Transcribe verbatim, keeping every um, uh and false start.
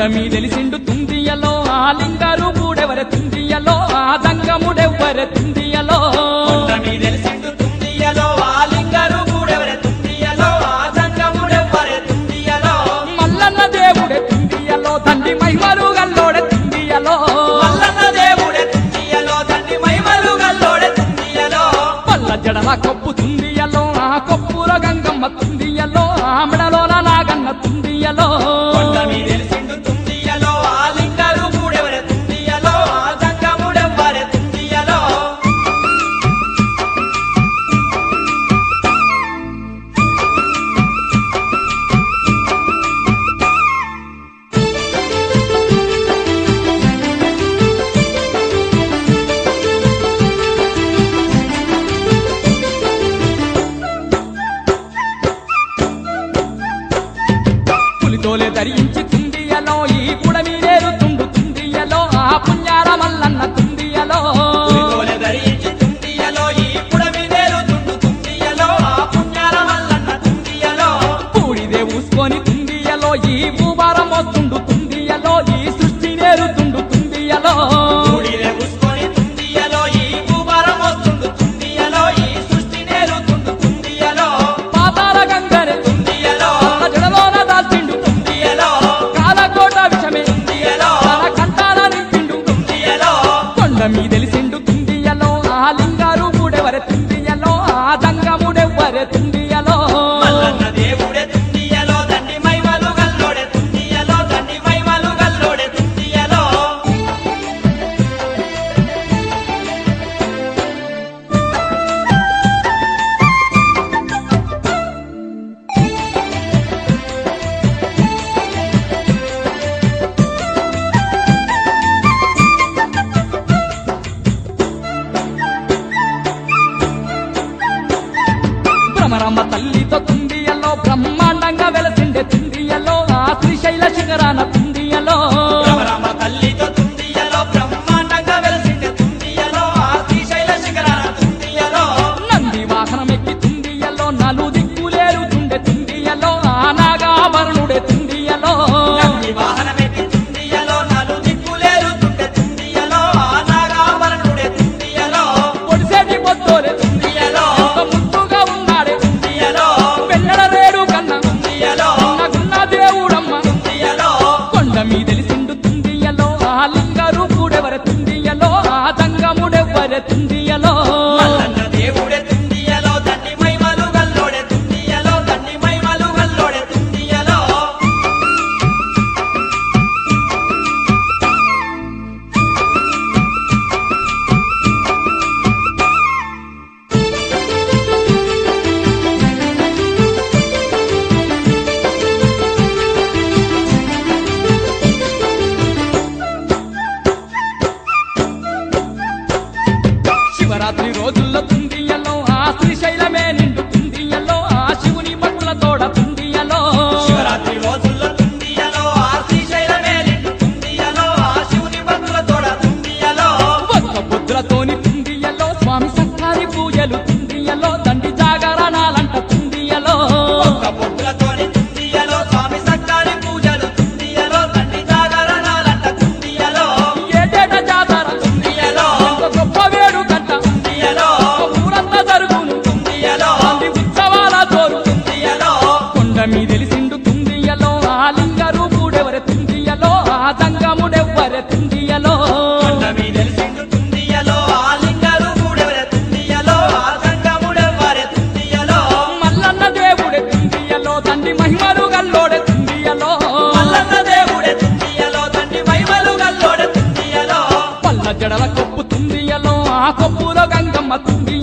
మీదెలిసిండు తుందియలో ఆ లింగారు పూడెవరె తుందియలో ఆ దంగముడెవ్వరె తుందియలో కొండ మీదెలిసిండు తుందియలో ఆ లింగారు పూడెవరె తుందియలో ఆ దంగముడెవ్వరె తుందియలో మల్లన్న దేవుడే తుందియలో తండ్రి మహిమలు గల్లోడే తుందియలో మల్లన్న దేవుడే తుందియలో తండ్రి మహిమలు గల్లోడే తుందియలో పల్ల జడల కొప్పు తుందియలో ఆ కొప్పుల గంగమ్మ తుందియలో ఆ మెడలోన నాగన్న తుందియలో కొండ మీదెలిసిండు తుందియలో ఆ లింగారు పూడెవరె తుందియలో ఆ దంగముడెవ్వరె తుందియలో పులితోలే ధరించి తుందియలో ఈ పుడమిలేరు తుండు తుందియలో ఆ పుణ్యాల మల్లన్న తుందియలో పులితోలె ధరించి తుందియలో ఈ పుడమిదేరు తుండు తుందియలో ఆ పుణ్యాల మల్లన్న తుందియలో పూడిదే ఊసుకొని తుందియలో ఈ భూభారం వస్తుండు తుందియలో ఈ సృష్టి నేరుతుండు తుందియలో పూడిలే ఉస్కొని తుందియలో ఈ భూభారం వస్తుండు తుందియలో ఈ సృష్టి నేరుతుండు తుందియలో పాతాల గంగరే తుందియలో తన జడలోన దాల్చిండు తుందియలో కాలకోట విషమే తుందియలో తన కంటాల నింపిండు తుందియలో కొండ మీదెలిసిండు తుందియలో ఆ లింగారు పూడెవరె తుందియలో ఆ దంగముడెవ్వరె తుందియలో మల్లన్న దేవుడే తుందియలో దండి మైమలు గల్లోడే తుందియలో దండి మైమలు గల్లోడే తుందియలో భ్రమరమ్మ తల్లితో తుందియలో బ్రహ్మాండంగా వెలసిండే తుందియలో ఆ శ్రీశైల శిఖరాన తుందియలో రామ తల్లితో తుందియలో బ్రహ్మాండంగా వెలసిండే తుందియలో ఆ శ్రీశైల శిఖరాన తుందియలో నంది వాహనమెక్కి తుందియలో నలు దిక్కులేరుతుండే తుందియలో ఆ నాగాభరణుడే తుందియలో నంది వాహనమెక్కి తుందియలో నలు దిక్కులేరుతుండే తుందియలో ఆ నాగాభరణుడే తుందియలో పొడిసేటి పొత్తోలే తుందియలో ఎంత ముద్దుగా ఉన్నాడే తుందియలో పెన్నడ రేడు కన్నా తుందియలో గున్న దేవుడమ్మ తుందియలో కొండ మీదెలిసిండు తుందియలో ఆ లింగారు పూడెవరె తుందియలో ఆ దంగముడెవ్వరె తుందియలో మల్లన్న దేవుడే తుందియలో దండి మైమలు గల్లోడే తుందియలో దండి మైమలు గల్లోడే తుందియలో శివరాత్రి రోజుల్లో తుందియలో ఆ శ్రీశైలమే నిండు తుందియలో ఆ శివుని భక్తుల తోడ తుందియలో శివరాత్రి రోజుల్లో తుందియలో ఆ శ్రీశైలమే నిండు తుందియలో ఆ శివుని భక్తుల తోడ తుందియలో ఒక్క బుద్రతోని తుందియలో స్వామి సత్కారి పూజలు తుందియలో దండి జాగరణాలంట తుందియలో ఒక్క పొద్దులతోని తుందియలో స్వామి సక్కాని పూజలు తుందియలో తండ్రి జాగరణాలంట తుందియలో ఏటేట జాతర తుందియలో ఎంత గొప్ప వేడుకంట తుందియలో ఊరంతా జరుగును తుందియలో తండ్రి ఉత్సవాల తోరు తుందియలో కొండ మీదెలిసిండు తుందియలో ఆ లింగారు పూడెవరె తుందియలో ఆ దంగముడెవ్వరె తుందియలో కొండ మీదెలిసిండు తుందియలో ఆ లింగాలు కూడెవరె తుందియలో ఆ సంగముడెవ్వరె తుందియలో మల్లన్న దేవుడే తుందియలో తండ్రి మహిమలు గల్లోడే తుందియలో మల్లన్న దేవుడే తుందియలో తండ్రి మహిమలు గల్లోడే తుందియలో పల్ల జడల కొప్పు తుందియలో ఆ కొప్పులో గంగమ్మ తుందియలో